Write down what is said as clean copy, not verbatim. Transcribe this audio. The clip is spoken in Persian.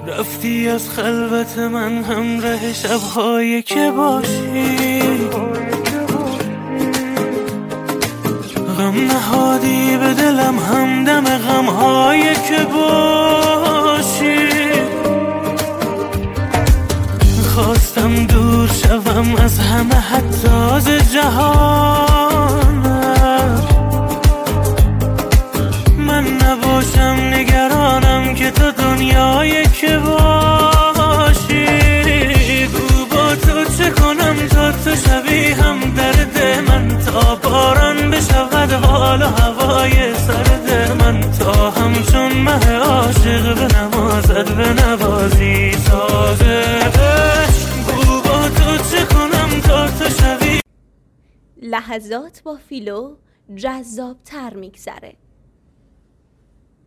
رفتی از خلوت من همراه شب‌هایی که باشی، غم نهادی به دلم همدم غم‌هایی که باشی. خواستم دور شوم از همه حتی از جهانم، من نباشم نگرانم که تو دنیایی که باشی. گو با تو چه کنم تا تو شبی هم درد من، تا باران بشود حال و هوای سرد من، تا همچون مه عاشق به نمازت به نوازی ساز عشق. گو با تو چه کنم تا تو شبی. لحظات با فیلو جذاب تر میگذره.